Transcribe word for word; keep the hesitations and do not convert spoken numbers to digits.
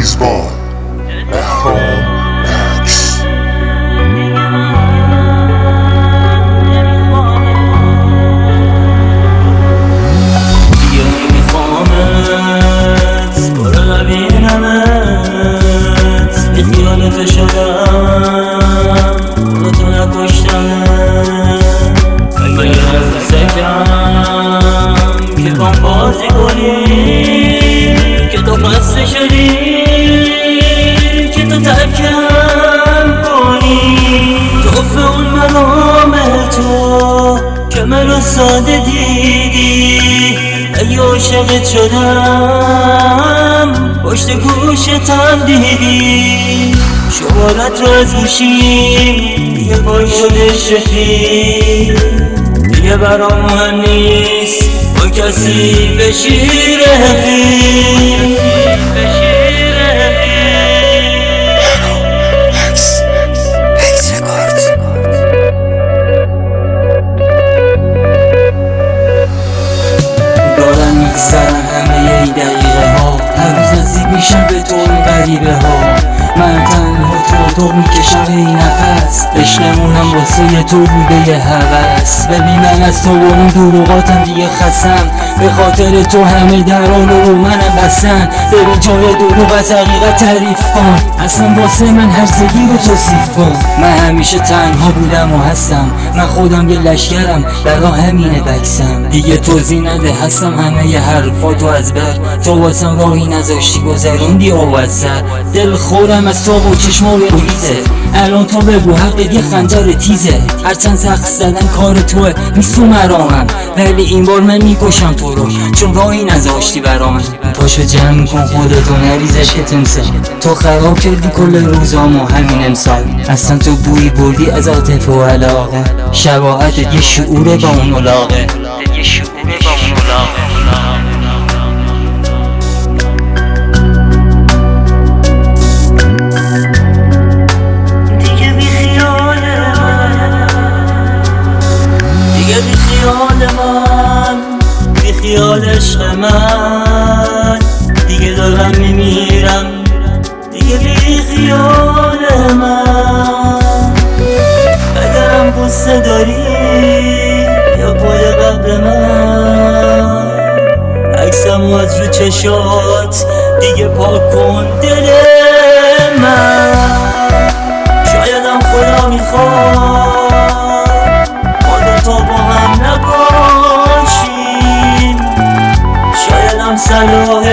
میزبان بهرام عکس. دیگه نمیخوامت برو نبینمت، به خیالت شدم خودتو نکشتمت. اگه از سکم که کام بازی کنی، که تو خسته شدی، که تو ترکم کنی. توفه اون ملام تو که منو ساده دیدی. اگه عاشقت شدم پشت گوشتم دیدی. شمارت رو از گوشیم دیگه پای شدش رفیق. دیگه برام مهم نیست با کسی بشی رفیق. دارم میگذرم همه ای دقیقه ها، هر روز نزدیک میشم به تو این غریبه ها. من تنها تو اتاق میکشم این نفس، عشقمونم واسه تو بوده یه هوس. ببین من از تو و اون دروغاتم دیگه خستم، به خاطر تو همه دران رو منم بستن. ببین جای دروغ از حقیقت تعریف کن، اصلا واسه من هرچگی رو توصیف کن. من همیشه تنها بودم و هستم، من خودم یه لشکرم برا همینه بکسم. دیگه توضیح نده هستم همه ی حرفاتو از بر، تو واسم راهی نذاشتی گذروندی آوت سر. دل خورم از تو و چشمای ریزه، الان تو بگو حقت یه خنجر تیزه. هرچند زخم زدن کار توه نیست تو مرامم، ولی این بار من میکشم تو رو چون راهی نذاشتی برام. پاشو جمع کن خودتو نریزش که تمسه، تو خراب کردی کل روزامو همین امسال. اصلا تو بوی بردی از عاطفه و علاقه، شباهتت یه شعوره با اون علاقه. بی خیال عشق من دیگه دارم میمیرم، دیگه بی خیال من. اگرم قصه داری یا پای قبر من، عکسمو از رو چشات دیگه پاک کن دل من. شایدم خدا میخواد ما دوتا با هم نباشیم، شایدم صلاح